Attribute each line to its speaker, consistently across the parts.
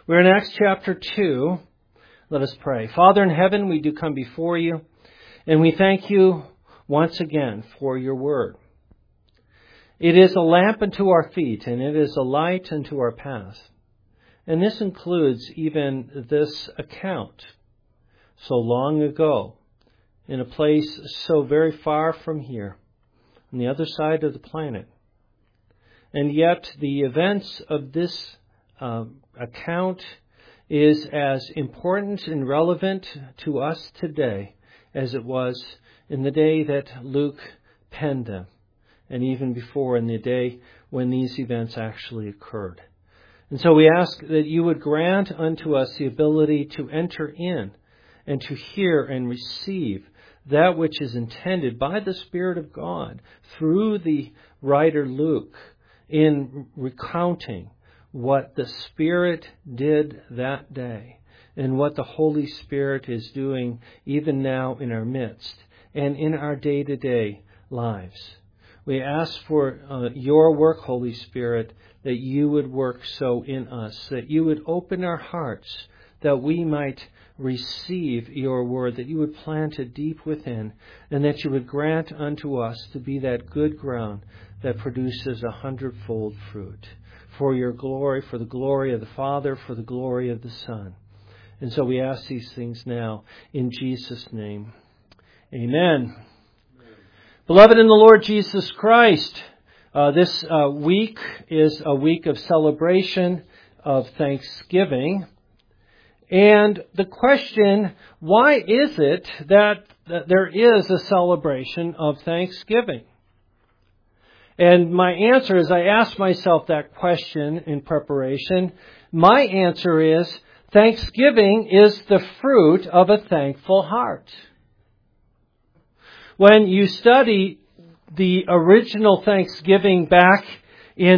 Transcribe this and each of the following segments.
Speaker 1: We're in Acts chapter 2. Let us pray. Father in heaven, we do come before you, and we thank you once again for your word. It is a lamp unto our feet, and it is a light unto our path. And this includes even this account so long ago, in a place so very far from here, on the other side of the planet. And yet the events of this account is as important and relevant to us today as it was in the day that Luke penned them, and even before, in the day when these events actually occurred. And so we ask that you would grant unto us the ability to enter in and to hear and receive that which is intended by the Spirit of God through the writer Luke in recounting what the Spirit did that day and what the Holy Spirit is doing even now in our midst and in our day-to-day lives. We ask for your work, Holy Spirit, that you would work so in us, that you would open our hearts, that we might receive your word, that you would plant it deep within, and that you would grant unto us to be that good ground that produces 100-fold fruit. For your glory, for the glory of the Father, for the glory of the Son. And so we ask these things now in Jesus' name. Amen. Beloved in the Lord Jesus Christ, this week is a week of celebration of Thanksgiving. And the question, why is it that there is a celebration of Thanksgiving? And my answer, as I asked myself that question in preparation, my answer is, Thanksgiving is the fruit of a thankful heart. When you study the original Thanksgiving back in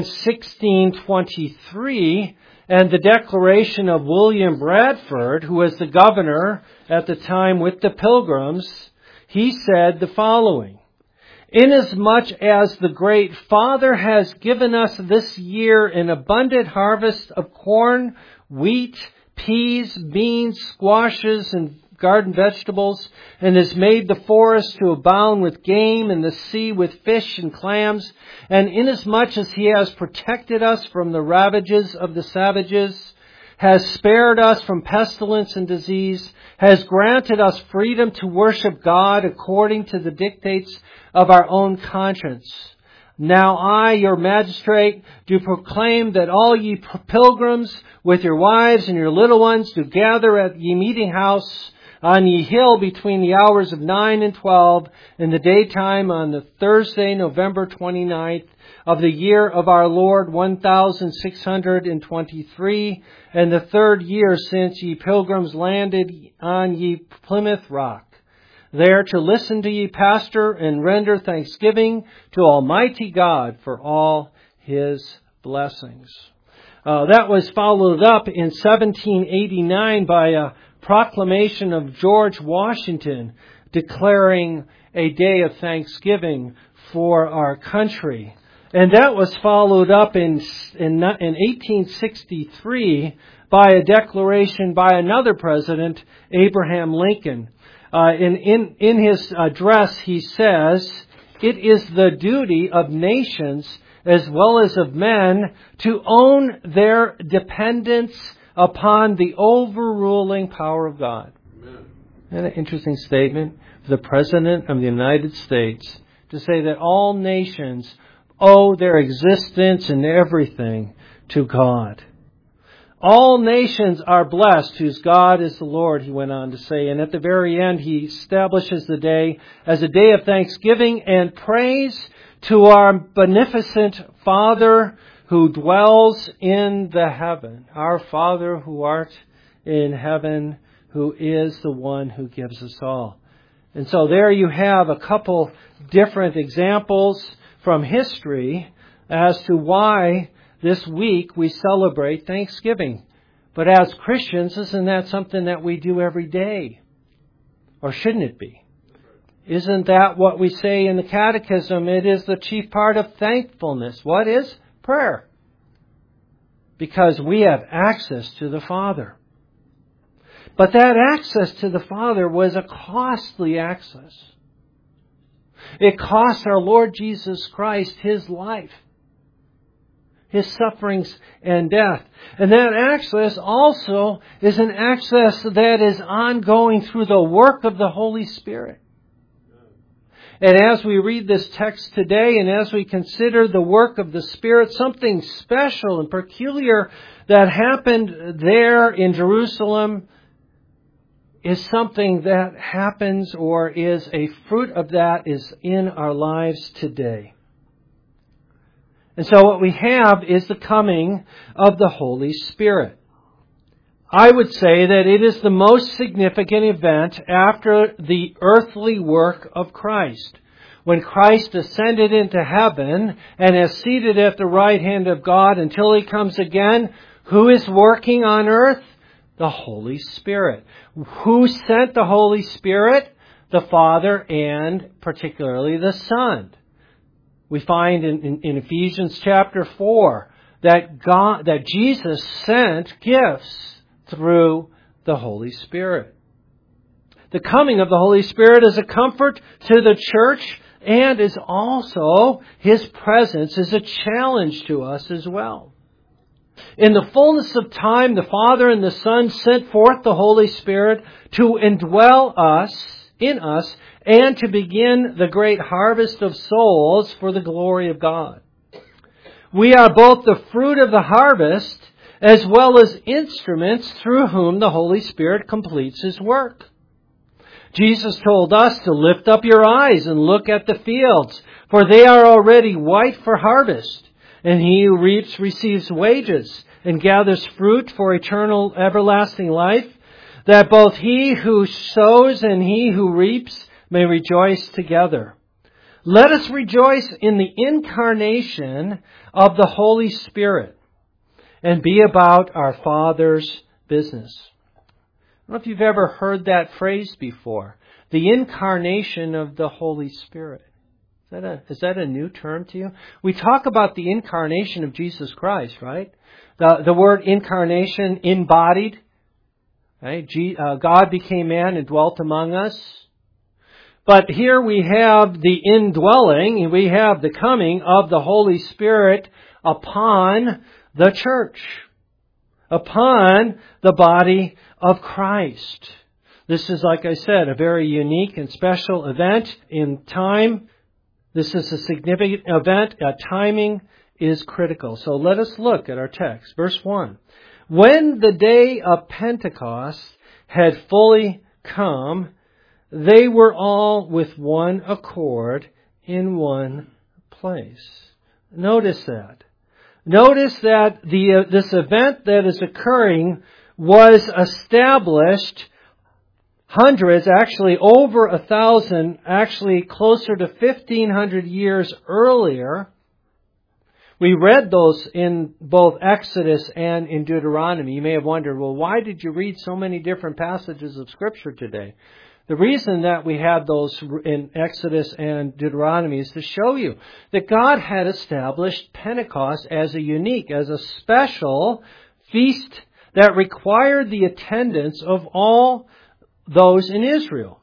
Speaker 1: 1623, and the declaration of William Bradford, who was the governor at the time with the Pilgrims, he said the following: "Inasmuch as the great Father has given us this year an abundant harvest of corn, wheat, peas, beans, squashes, and garden vegetables, and has made the forest to abound with game and the sea with fish and clams, and inasmuch as He has protected us from the ravages of the savages, has spared us from pestilence and disease, has granted us freedom to worship God according to the dictates of our own conscience. Now I, your magistrate, do proclaim that all ye pilgrims with your wives and your little ones do gather at ye meeting house on ye hill between the hours of 9 and 12 in the daytime on the Thursday, November 29th of the year of our Lord 1623, and the third year since ye pilgrims landed on ye Plymouth Rock, there to listen to ye pastor and render thanksgiving to Almighty God for all His blessings." That was followed up in 1789 by a proclamation of George Washington declaring a day of thanksgiving for our country. And that was followed up in 1863 by a declaration by another president, Abraham Lincoln. In his address, he says, "It is the duty of nations as well as of men to own their dependence upon the overruling power of God." Amen. Isn't that an interesting statement for the President of the United States to say that all nations owe their existence and everything to God? All nations are blessed whose God is the Lord, he went on to say. And at the very end, he establishes the day as a day of thanksgiving and praise to our beneficent Father who dwells in the heaven. Our Father who art in heaven, who is the one who gives us all. And so there you have a couple different examples from history as to why this week we celebrate Thanksgiving. But as Christians, isn't that something that we do every day? Or shouldn't it be? Isn't that what we say in the Catechism? It is the chief part of thankfulness. What is? Prayer. because we have access to the Father. But that access to the Father was a costly access. It cost our Lord Jesus Christ His life, His sufferings and death. And that access also is an access that is ongoing through the work of the Holy Spirit. And as we read this text today and as we consider the work of the Spirit, something special and peculiar that happened there in Jerusalem is something that happens or is a fruit of that is in our lives today. And so what we have is the coming of the Holy Spirit. I would say that it is the most significant event after the earthly work of Christ. When Christ ascended into heaven and is seated at the right hand of God until He comes again, who is working on earth? The Holy Spirit. Who sent the Holy Spirit? The Father and particularly the Son. We find in Ephesians chapter 4 that Jesus sent gifts through the Holy Spirit. The coming of the Holy Spirit is a comfort to the church and is also His presence is a challenge to us as well. In the fullness of time, the Father and the Son sent forth the Holy Spirit to indwell in us, and to begin the great harvest of souls for the glory of God. We are both the fruit of the harvest as well as instruments through whom the Holy Spirit completes His work. Jesus told us to lift up your eyes and look at the fields, for they are already white for harvest. And he who reaps receives wages and gathers fruit for eternal everlasting life, that both he who sows and he who reaps may rejoice together. Let us rejoice in the incarnation of the Holy Spirit and be about our Father's business. I don't know if you've ever heard that phrase before. The incarnation of the Holy Spirit. Is that a new term to you? We talk about the incarnation of Jesus Christ, right? The word incarnation, embodied. Right? God became man and dwelt among us. But here we have the indwelling, we have the coming of the Holy Spirit upon the church, upon the body of Christ. This is, like I said, a very unique and special event in time. This is a significant event. Timing is critical. So let us look at our text. Verse 1. When the day of Pentecost had fully come, they were all with one accord in one place. Notice that. Notice that this event that is occurring was established hundreds, actually over 1,000, actually closer to 1,500 years earlier. We read those in both Exodus and in Deuteronomy. You may have wondered, well, why did you read so many different passages of Scripture today? The reason that we had those in Exodus and Deuteronomy is to show you that God had established Pentecost as a unique, as a special feast that required the attendance of all those in Israel.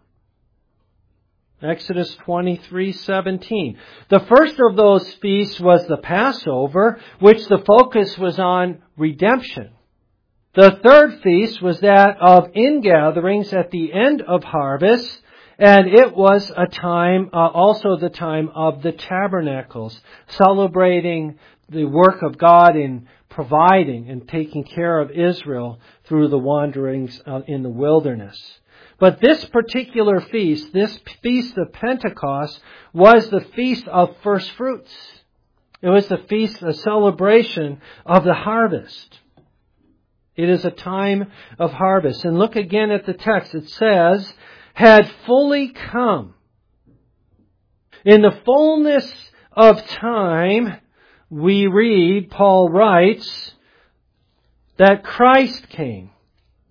Speaker 1: Exodus 23:17. The first of those feasts was the Passover, which the focus was on redemption. The third feast was that of ingatherings at the end of harvest, and it was a time, also the time of the tabernacles, celebrating the work of God in providing and taking care of Israel through the wanderings in the wilderness. But this particular feast, this feast of Pentecost, was the feast of first fruits. It was the feast, a celebration of the harvest. It is a time of harvest. And look again at the text. It says, had fully come. In the fullness of time, we read, Paul writes, that Christ came.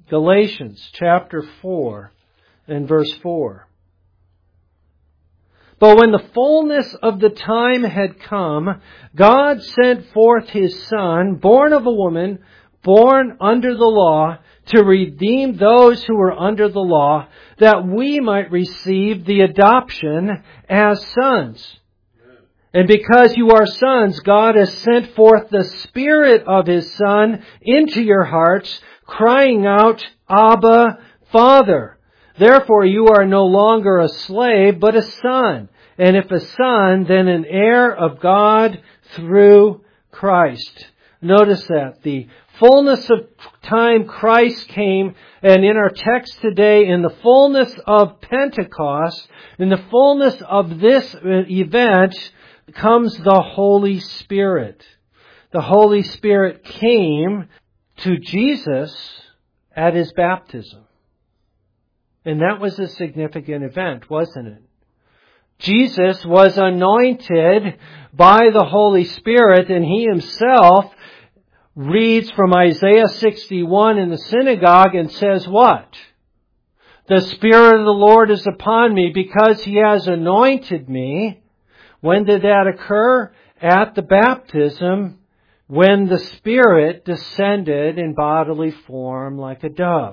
Speaker 1: Galatians chapter 4 and verse 4. But when the fullness of the time had come, God sent forth His Son, born of a woman, born under the law, to redeem those who were under the law, that we might receive the adoption as sons. And because you are sons, God has sent forth the Spirit of His Son into your hearts, crying out, Abba, Father. Therefore you are no longer a slave, but a son. And if a son, then an heir of God through Christ. Notice that. The fullness of time Christ came, and in our text today, in the fullness of Pentecost, in the fullness of this event, comes the Holy Spirit. The Holy Spirit came to Jesus at His baptism. And that was a significant event, wasn't it? Jesus was anointed by the Holy Spirit, and He Himself reads from Isaiah 61 in the synagogue and says what? The Spirit of the Lord is upon me because He has anointed me. When did that occur? At the baptism, when the Spirit descended in bodily form like a dove.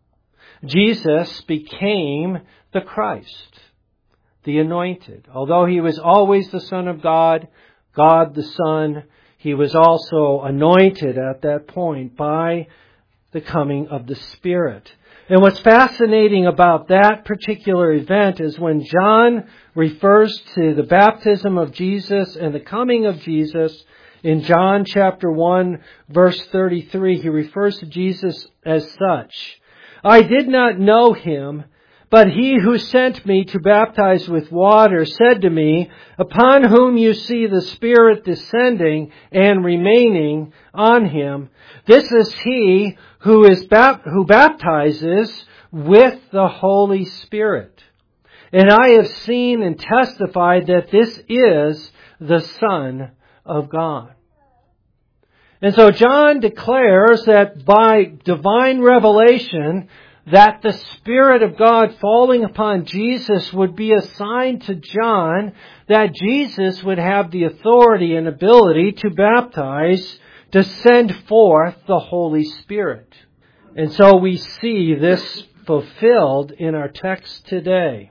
Speaker 1: Jesus became the Christ, the anointed. Although He was always the Son of God, God the Son, He was also anointed at that point by the coming of the Spirit. And what's fascinating about that particular event is when John refers to the baptism of Jesus and the coming of Jesus, in John chapter 1, verse 33, he refers to Jesus as such. I did not know Him, but He who sent me to baptize with water said to me, upon whom you see the Spirit descending and remaining on Him, this is He who baptizes with the Holy Spirit. And I have seen and testified that this is the Son of God. And so John declares that by divine revelation, that the Spirit of God falling upon Jesus would be a sign to John that Jesus would have the authority and ability to baptize, to send forth the Holy Spirit. And so we see this fulfilled in our text today.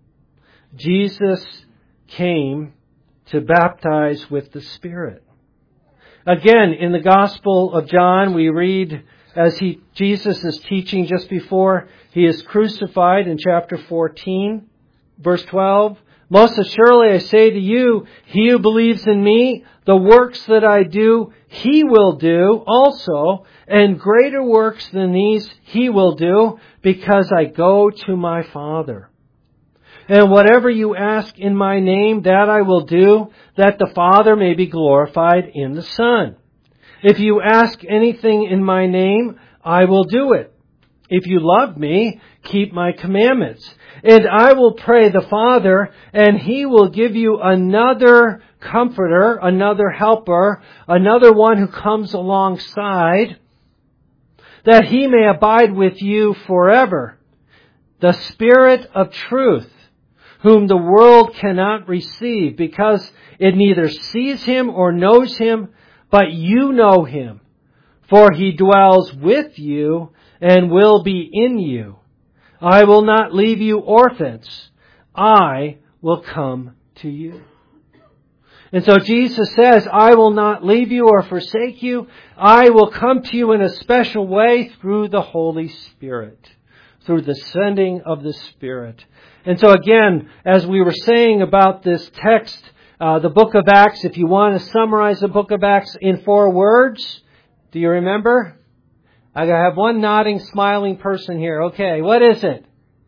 Speaker 1: Jesus came to baptize with the Spirit. Again, in the Gospel of John, we read as Jesus is teaching just before He is crucified in chapter 14, verse 12. Most assuredly I say to you, he who believes in me, the works that I do, he will do also, and greater works than these he will do, because I go to my Father. And whatever you ask in my name, that I will do, that the Father may be glorified in the Son. If you ask anything in my name, I will do it. If you love me, keep my commandments. And I will pray the Father, and He will give you another Comforter, another Helper, another one who comes alongside, that He may abide with you forever. The Spirit of truth, whom the world cannot receive, because it neither sees Him or knows Him, but you know Him, for He dwells with you and will be in you. I will not leave you orphans. I will come to you. And so Jesus says, I will not leave you or forsake you. I will come to you in a special way through the Holy Spirit, through the sending of the Spirit. And so again, as we were saying about this text, the book of Acts, if you want to summarize the book of Acts in 4 words, do you remember? I have one nodding, smiling person here. Okay, what is it?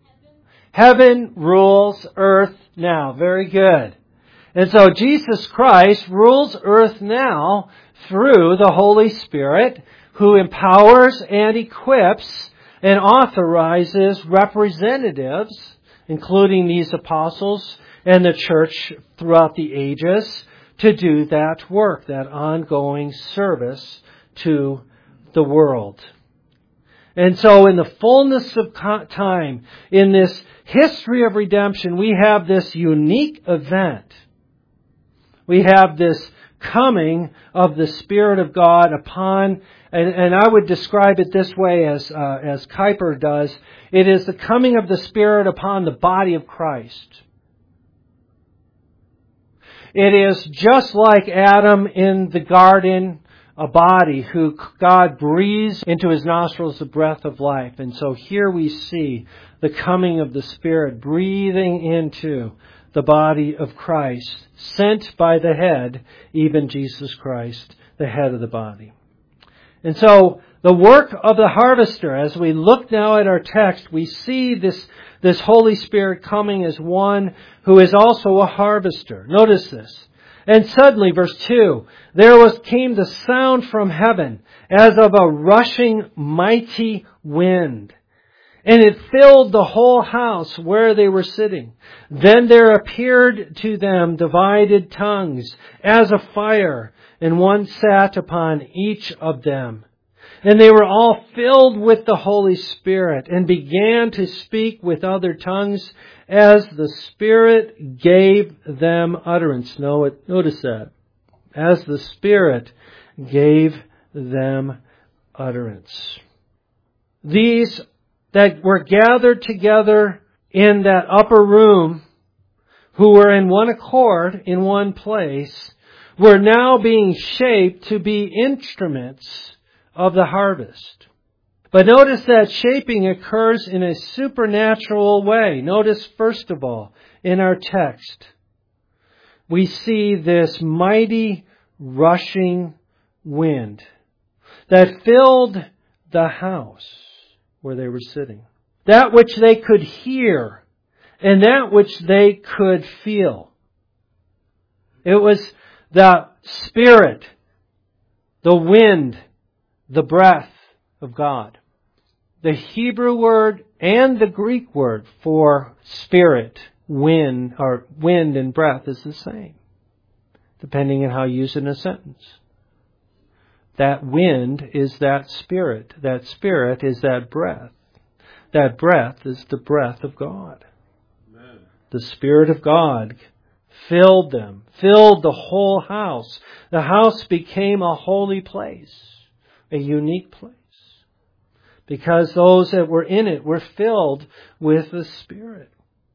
Speaker 1: Heaven rules earth now. Very good. And so Jesus Christ rules earth now through the Holy Spirit, who empowers and equips and authorizes representatives, including these apostles and the church throughout the ages, to do that work, that ongoing service to the world. And so in the fullness of time, in this history of redemption, we have this unique event. We have this coming of the Spirit of God upon, and I would describe it this way as Kuyper does. It is the coming of the Spirit upon the body of Christ. It is just like Adam in the garden, a body who God breathes into his nostrils the breath of life. And so here we see the coming of the Spirit breathing into the body of Christ, sent by the head, even Jesus Christ, the head of the body. And so the work of the harvester, as we look now at our text, we see this Holy Spirit coming as one who is also a harvester. Notice this. And suddenly, verse 2, came the sound from heaven as of a rushing mighty wind. And it filled the whole house where they were sitting. Then there appeared to them divided tongues as of fire, and one sat upon each of them. And they were all filled with the Holy Spirit and began to speak with other tongues as the Spirit gave them utterance. Notice that. As the Spirit gave them utterance. These that were gathered together in that upper room, who were in one accord, in one place, were now being shaped to be instruments of the harvest. But notice that shaping occurs in a supernatural way. Notice, first of all, in our text, we see this mighty rushing wind that filled the house where they were sitting. That which they could hear and that which they could feel. It was the Spirit, the wind, the breath of God. The Hebrew word and the Greek word for spirit, wind, or wind and breath is the same, depending on how you use it in a sentence. That wind is that Spirit. That Spirit is that breath. That breath is the breath of God. Amen. The Spirit of God filled them, filled the whole house. The house became a holy place, a unique place, because those that were in it were filled with the Spirit.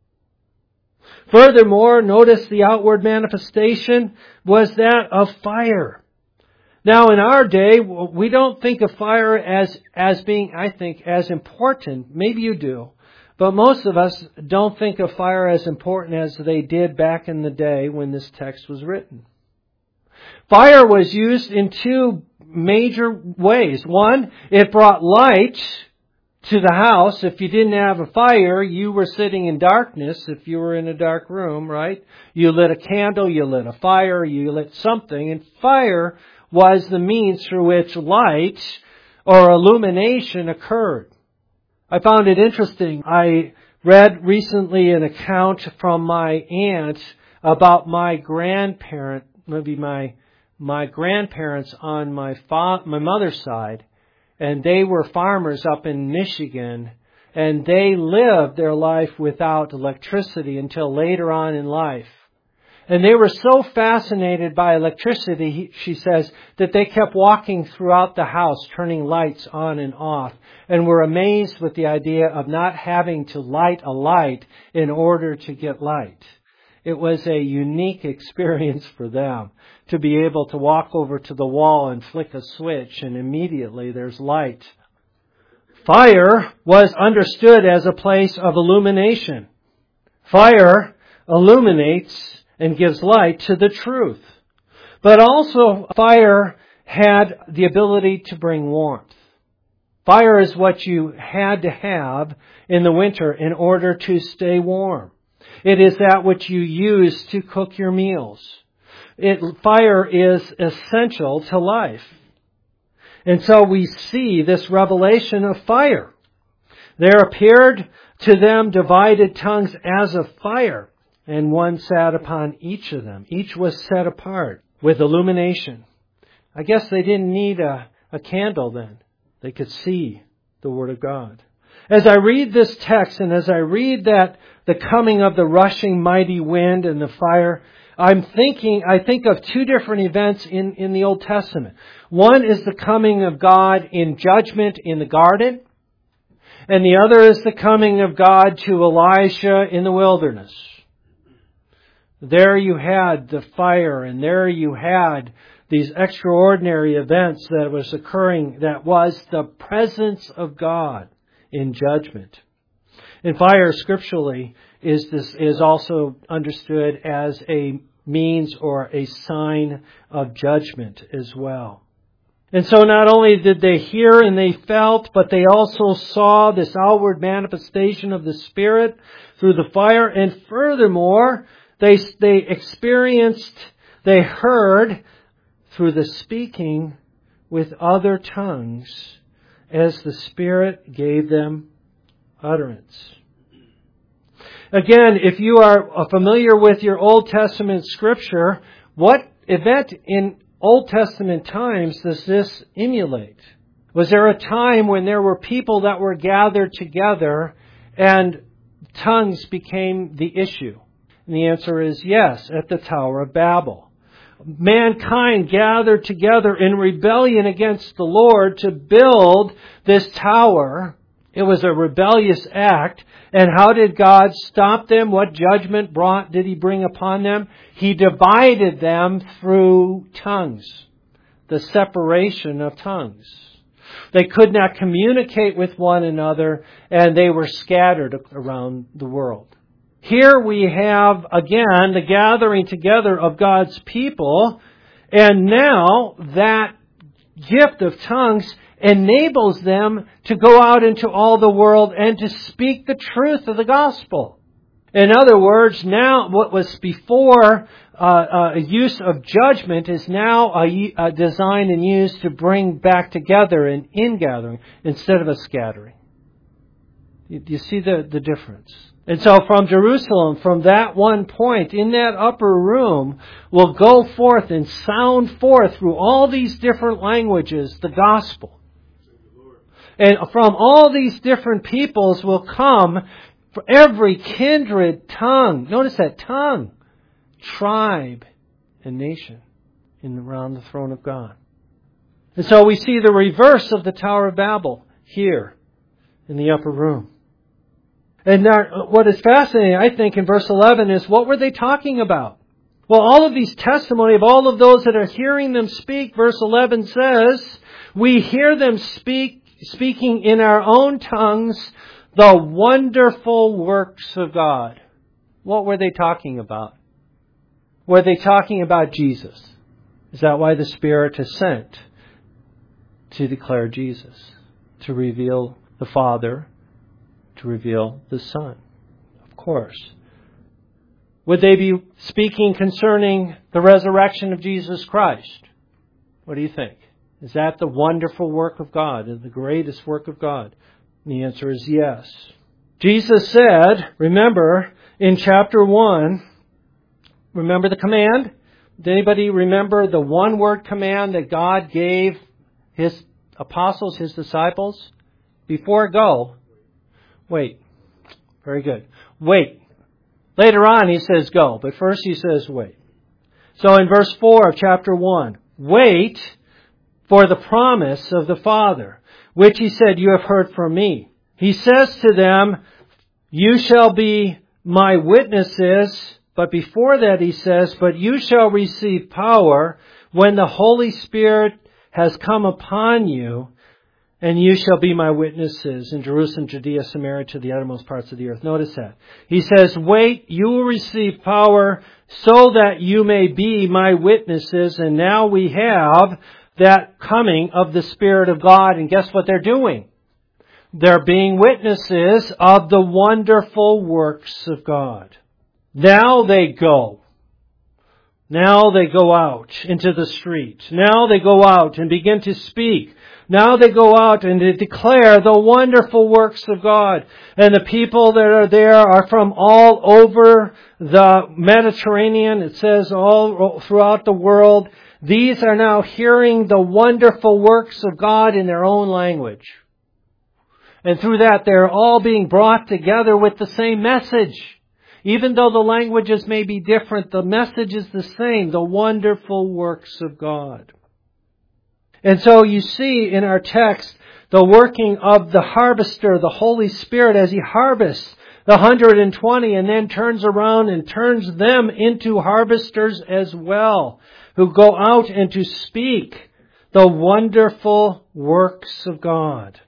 Speaker 1: Furthermore, notice the outward manifestation was that of fire. Now, in our day, we don't think of fire as being, I think, as important. Maybe you do. But most of us don't think of fire as important as they did back in the day when this text was written. Fire was used in two major ways. One, it brought light to the house. If you didn't have a fire, you were sitting in darkness if you were in a dark room, right? You lit a candle, you lit a fire, you lit something, and fire was the means through which light or illumination occurred. I found it interesting. I read recently an account from my aunt about my grandparent, maybe my grandparents on my mother's side, and they were farmers up in Michigan, and they lived their life without electricity until later on in life. And they were so fascinated by electricity, she says, that they kept walking throughout the house, turning lights on and off, and were amazed with the idea of not having to light a light in order to get light. It was a unique experience for them to be able to walk over to the wall and flick a switch, and immediately there's light. Fire was understood as a place of illumination. Fire illuminates and gives light to the truth. But also, fire had the ability to bring warmth. Fire is what you had to have in the winter in order to stay warm. It is that which you use to cook your meals. Fire is essential to life. And so we see this revelation of fire. There appeared to them divided tongues as of fire, and one sat upon each of them. Each was set apart with illumination. I guess they didn't need a candle then. They could see the Word of God. As I read this text and as I read that the coming of the rushing mighty wind and the fire, I think of two different events in the Old Testament. One is the coming of God in judgment in the garden, and the other is the coming of God to Elijah in the wilderness. There you had the fire, and there you had these extraordinary events that was occurring, that was the presence of God in judgment. And fire scripturally is also understood as a means or a sign of judgment as well. And so not only did they hear and they felt, but they also saw this outward manifestation of the Spirit through the fire. And furthermore, they experienced, they heard through the speaking with other tongues as the Spirit gave them utterance. Again, if you are familiar with your Old Testament scripture, what event in Old Testament times does this emulate? Was there a time when there were people that were gathered together and tongues became the issue? And the answer is yes, at the Tower of Babel. Mankind gathered together in rebellion against the Lord to build this tower. It was a rebellious act. And how did God stop them? What judgment did He bring upon them? He divided them through tongues. The separation of tongues. They could not communicate with one another, and they were scattered around the world. Here we have, again, the gathering together of God's people, and now that gift of tongues enables them to go out into all the world and to speak the truth of the gospel. In other words, now what was before a use of judgment is now a design and used to bring back together an ingathering instead of a scattering. You see the difference? And so from Jerusalem, from that one point in that upper room, will go forth and sound forth through all these different languages the gospel. And from all these different peoples will come for every kindred tongue. Notice that tongue, tribe, and nation around the throne of God. And so we see the reverse of the Tower of Babel here in the upper room. And now, what is fascinating, I think, in verse 11 is what were they talking about? Well, all of these testimony of all of those that are hearing them speak, verse 11 says, we hear them speaking in our own tongues the wonderful works of God. What were they talking about? Were they talking about Jesus? Is that why the Spirit is sent? To declare Jesus, to reveal the Father, to reveal the Son, of course. Would they be speaking concerning the resurrection of Jesus Christ? What do you think? Is that the wonderful work of God, the greatest work of God? And the answer is yes. Jesus said, remember, in chapter 1, remember the command? Did anybody remember the one-word command that God gave His apostles, His disciples? Before go, wait. Very good. Wait. Later on He says go, but first He says wait. So in verse 4 of chapter 1, wait for the promise of the Father, which He said, you have heard from me. He says to them, you shall be my witnesses. But before that He says, but you shall receive power when the Holy Spirit has come upon you, and you shall be my witnesses in Jerusalem, Judea, Samaria, to the uttermost parts of the earth. Notice that. He says, wait, you will receive power so that you may be my witnesses. And now we have that coming of the Spirit of God. And guess what they're doing? They're being witnesses of the wonderful works of God. Now they go. Now they go out into the street. Now they go out and begin to speak. Now they go out and they declare the wonderful works of God. And the people that are there are from all over the Mediterranean. It says all throughout the world. These are now hearing the wonderful works of God in their own language. And through that, they're all being brought together with the same message. Even though the languages may be different, the message is the same, the wonderful works of God. And so you see in our text the working of the harvester, the Holy Spirit, as He harvests the 120 and then turns around and turns them into harvesters as well, who go out and to speak the wonderful works of God.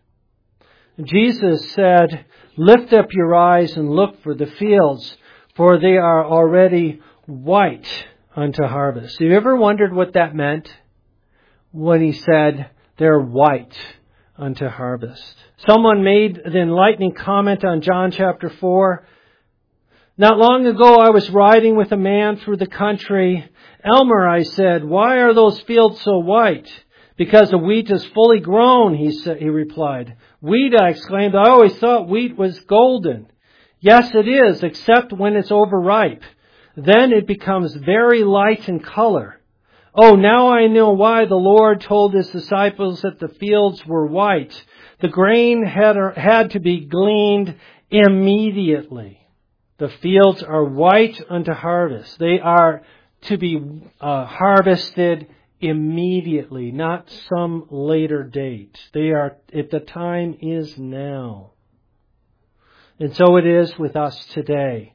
Speaker 1: Jesus said, "Lift up your eyes and look for the fields, for they are already white unto harvest." Have you ever wondered what that meant when He said they're white unto harvest? Someone made the enlightening comment on John chapter 4. "Not long ago I was riding with a man through the country. 'Elmer,' I said, 'why are those fields so white?' 'Because the wheat is fully grown,' he replied. 'Wheat,' I exclaimed, 'I always thought wheat was golden.' 'Yes, it is, except when it's overripe. Then it becomes very light in color.' Oh, now I know why the Lord told His disciples that the fields were white. The grain had to be gleaned immediately. The fields are white unto harvest. They are to be harvested immediately, not some later date. The time is now. And so it is with us today.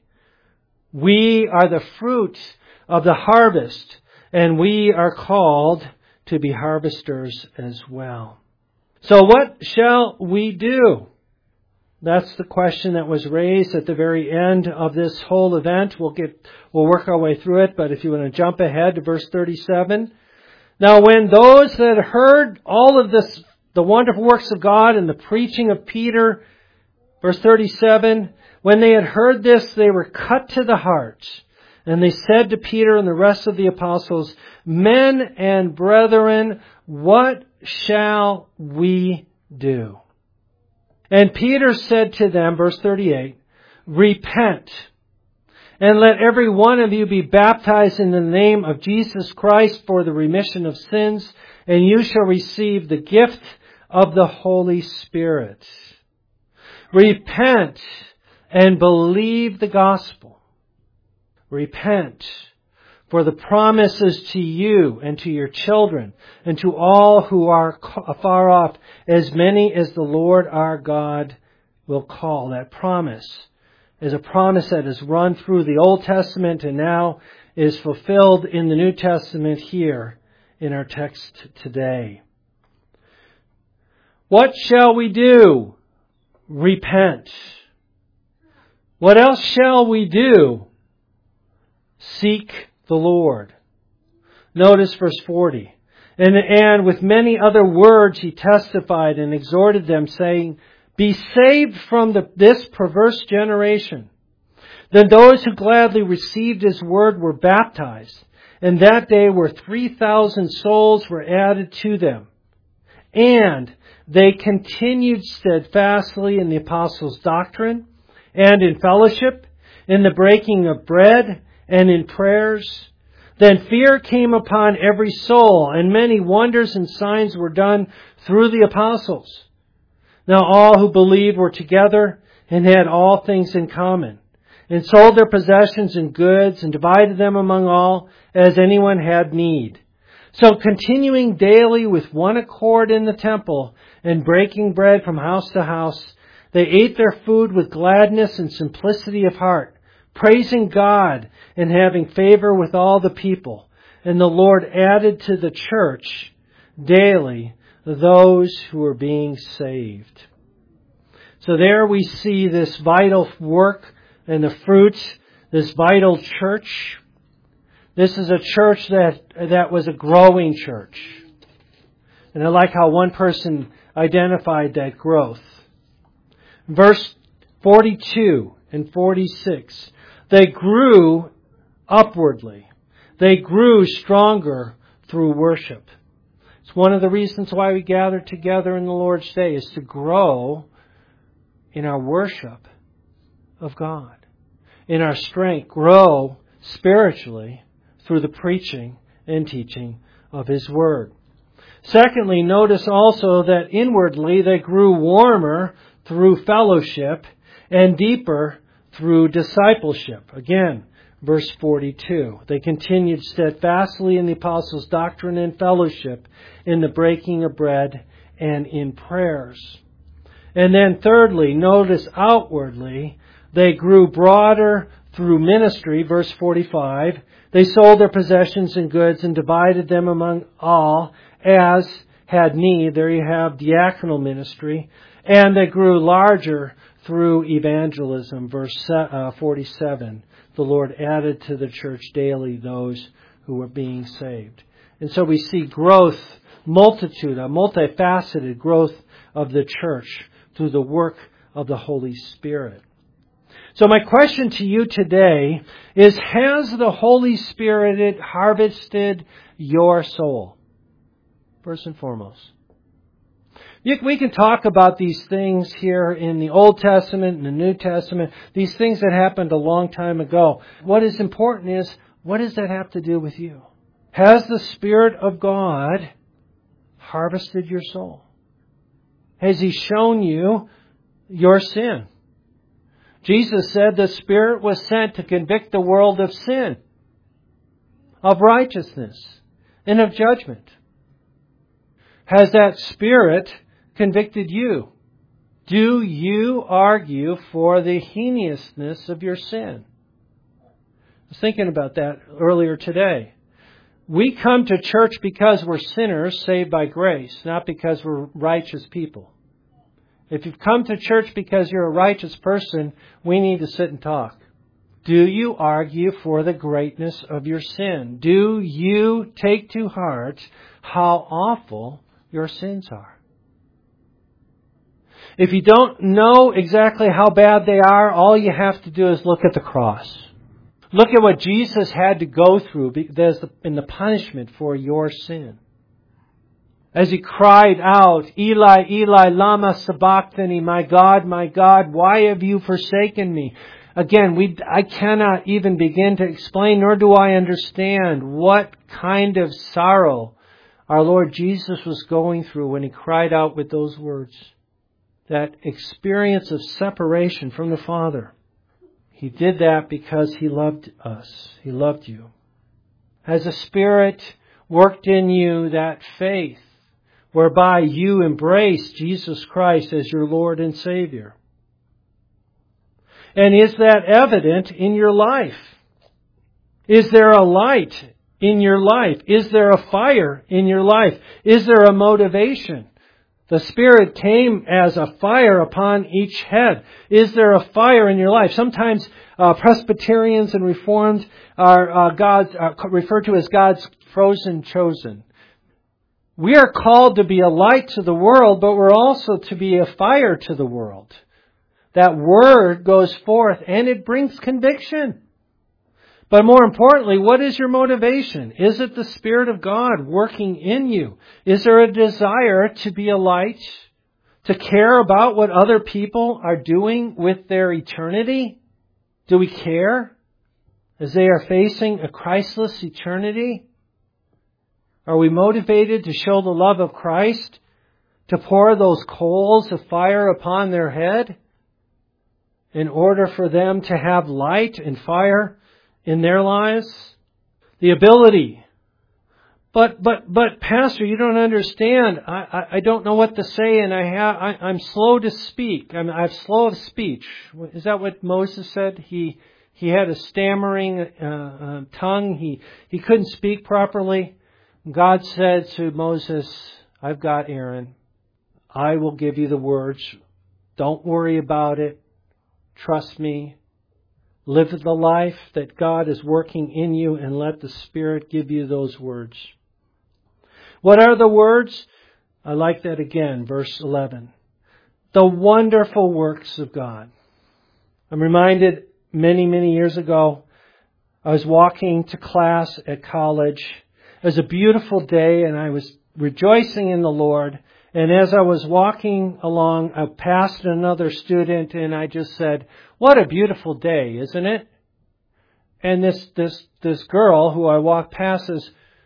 Speaker 1: We are the fruit of the harvest, and we are called to be harvesters as well. So what shall we do? That's the question that was raised at the very end of this whole event. We'll work our way through it, but if you want to jump ahead to verse 37. "Now when those that heard all of this, the wonderful works of God and the preaching of Peter," verse 37, "when they had heard this, they were cut to the heart. And they said to Peter and the rest of the apostles, 'Men and brethren, what shall we do?' And Peter said to them," verse 38, "Repent, and let every one of you be baptized in the name of Jesus Christ for the remission of sins, and you shall receive the gift of the Holy Spirit." Repent and believe the gospel. Repent, for the promise is to you and to your children and to all who are afar off, as many as the Lord our God will call. That promise is a promise that has run through the Old Testament and now is fulfilled in the New Testament here in our text today. What shall we do? Repent. What else shall we do? Seek the Lord. Notice verse 40. And with many other words He testified and exhorted them, saying, "Be saved from this perverse generation." Then those who gladly received His word were baptized, and that day 3,000 souls were added to them. And they continued steadfastly in the apostles' doctrine, and in fellowship, in the breaking of bread, and in prayers. Then fear came upon every soul, and many wonders and signs were done through the apostles. Now all who believed were together and had all things in common, and sold their possessions and goods, and divided them among all, as anyone had need. So continuing daily with one accord in the temple, and breaking bread from house to house, they ate their food with gladness and simplicity of heart, praising God and having favor with all the people. And the Lord added to the church daily those who were being saved. So there we see this vital work and the fruits, this vital church. This is a church that was a growing church. And I like how one person identified that growth. Verse 42 and 46. They grew upwardly. They grew stronger through worship. It's one of the reasons why we gather together in the Lord's Day, is to grow in our worship of God. In our strength, grow spiritually through the preaching and teaching of His Word. Secondly, notice also that inwardly they grew warmer through fellowship, and deeper through discipleship. Again, verse 42. They continued steadfastly in the apostles' doctrine and fellowship, in the breaking of bread, and in prayers. And then thirdly, notice outwardly, they grew broader through ministry, verse 45. They sold their possessions and goods and divided them among all as had need. There you have diaconal ministry. And they grew larger through evangelism, verse 47. The Lord added to the church daily those who were being saved. And so we see growth, multitude, a multifaceted growth of the church through the work of the Holy Spirit. So my question to you today is, has the Holy Spirit harvested your soul? First and foremost. We can talk about these things here in the Old Testament and the New Testament, these things that happened a long time ago. What is important is, what does that have to do with you? Has the Spirit of God harvested your soul? Has He shown you your sin? Jesus said the Spirit was sent to convict the world of sin, of righteousness, and of judgment. Has that Spirit convicted you? Do you argue for the heinousness of your sin? I was thinking about that earlier today. We come to church because we're sinners saved by grace, not because we're righteous people. If you've come to church because you're a righteous person, we need to sit and talk. Do you argue for the greatness of your sin? Do you take to heart how awful your sins are? If you don't know exactly how bad they are, all you have to do is look at the cross. Look at what Jesus had to go through in the punishment for your sin. As He cried out, Eli, Eli, lama sabachthani, my God, why have you forsaken me? Again, I cannot even begin to explain, nor do I understand what kind of sorrow our Lord Jesus was going through when He cried out with those words. That experience of separation from the Father. He did that because He loved us. He loved you. Has the Spirit worked in you that faith whereby you embrace Jesus Christ as your Lord and Savior? And is that evident in your life? Is there a light in your life? Is there a fire in your life? Is there a motivation? The Spirit came as a fire upon each head. Is there a fire in your life? Sometimes Presbyterians and Reformed are referred to as God's frozen chosen. We are called to be a light to the world, but we're also to be a fire to the world. That word goes forth and it brings conviction. But more importantly, what is your motivation? Is it the Spirit of God working in you? Is there a desire to be a light? To care about what other people are doing with their eternity? Do we care as they are facing a Christless eternity? Are we motivated to show the love of Christ? To pour those coals of fire upon their head? In order for them to have light and fire in their lives? The ability. But Pastor, you don't understand. I don't know what to say, and I'm slow to speak. I'm slow of speech. Is that what Moses said? He had a stammering tongue. He couldn't speak properly. God said to Moses, I've got Aaron. I will give you the words. Don't worry about it. Trust me. Live the life that God is working in you and let the Spirit give you those words. What are the words? I like that again, verse 11. The wonderful works of God. I'm reminded many, many years ago, I was walking to class at college. It was a beautiful day and I was rejoicing in the Lord. And as I was walking along, I passed another student and I just said, what a beautiful day, isn't it? And this girl who I walked past says,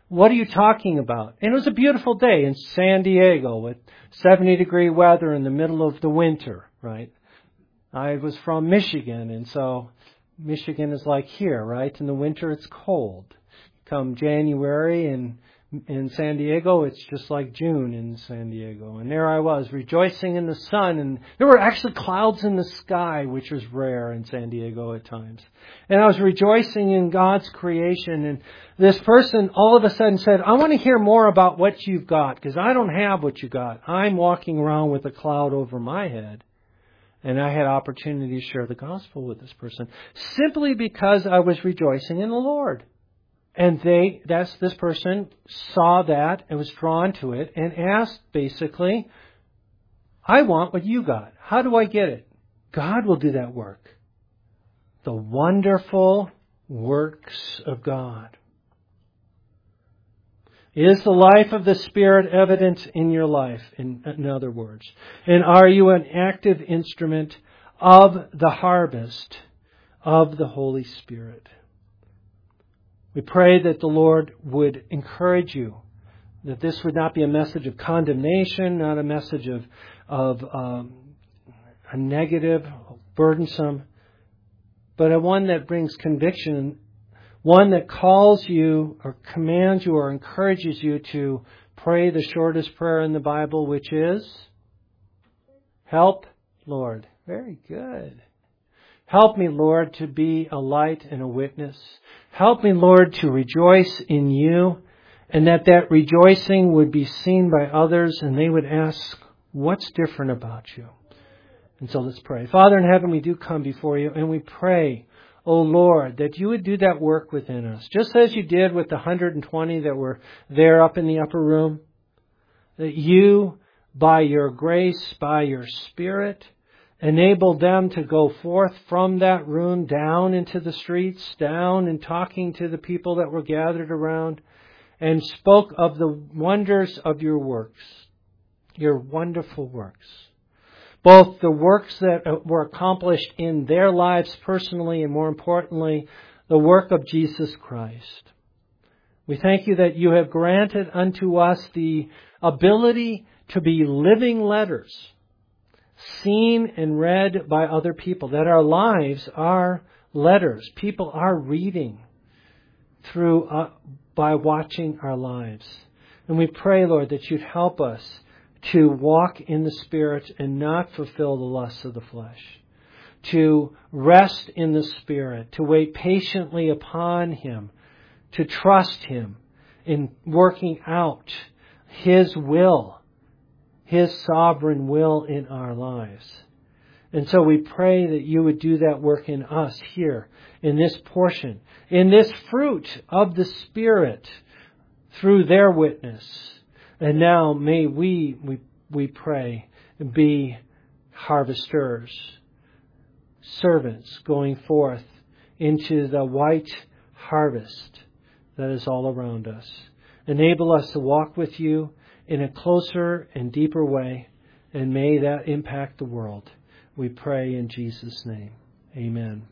Speaker 1: what are you talking about? And it was a beautiful day in San Diego with 70-degree weather in the middle of the winter, right? I was from Michigan, and so Michigan is like here, right? In the winter it's cold. Come January in San Diego, it's just like June in San Diego. And there I was, rejoicing in the sun. And there were actually clouds in the sky, which was rare in San Diego at times. And I was rejoicing in God's creation. And this person all of a sudden said, I want to hear more about what you've got, because I don't have what you got. I'm walking around with a cloud over my head. And I had opportunity to share the gospel with this person simply because I was rejoicing in the Lord. And this person saw that and was drawn to it and asked basically, I want what you got. How do I get it? God will do that work. The wonderful works of God. Is the life of the Spirit evident in your life, in other words? And are you an active instrument of the harvest of the Holy Spirit? We pray that the Lord would encourage you, that this would not be a message of condemnation, not a message of a negative, burdensome, but a one that brings conviction, one that calls you or commands you or encourages you to pray the shortest prayer in the Bible, which is, help, Lord. Very good. Help me, Lord, to be a light and a witness. Help me, Lord, to rejoice in you, and that rejoicing would be seen by others, and they would ask, what's different about you? And so let's pray. Father in heaven, we do come before you, and we pray, O Lord, that you would do that work within us, just as you did with the 120 that were there up in the upper room, that you, by your grace, by your Spirit, enable them to go forth from that room down into the streets, down and talking to the people that were gathered around, and spoke of the wonders of your works, your wonderful works. Both the works that were accomplished in their lives personally, and more importantly, the work of Jesus Christ. We thank you that you have granted unto us the ability to be living letters, seen and read by other people, that our lives are letters. People are reading through by watching our lives. And we pray, Lord, that you'd help us to walk in the Spirit and not fulfill the lusts of the flesh, to rest in the Spirit, to wait patiently upon Him, to trust Him in working out His will, His sovereign will in our lives. And so we pray that you would do that work in us here, in this portion, in this fruit of the Spirit, through their witness. And now may we pray, be harvesters, servants going forth into the white harvest that is all around us. Enable us to walk with you in a closer and deeper way, and may that impact the world. We pray in Jesus' name. Amen.